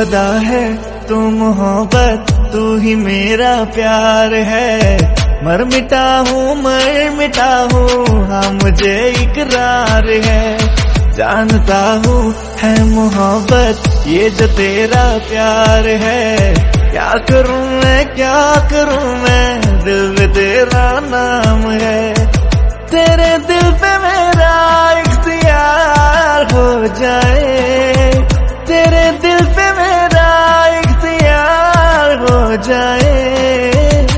खुदा है तू मोहब्बत, तू ही मेरा प्यार है। मर मिटा हूँ हाँ मुझे इकरार है। जानता हूँ है मोहब्बत ये जो तेरा प्यार है। क्या करूँ मैं दिल में तेरा नाम है। तेरे दिल पे मेरा इख्तियार हो जाए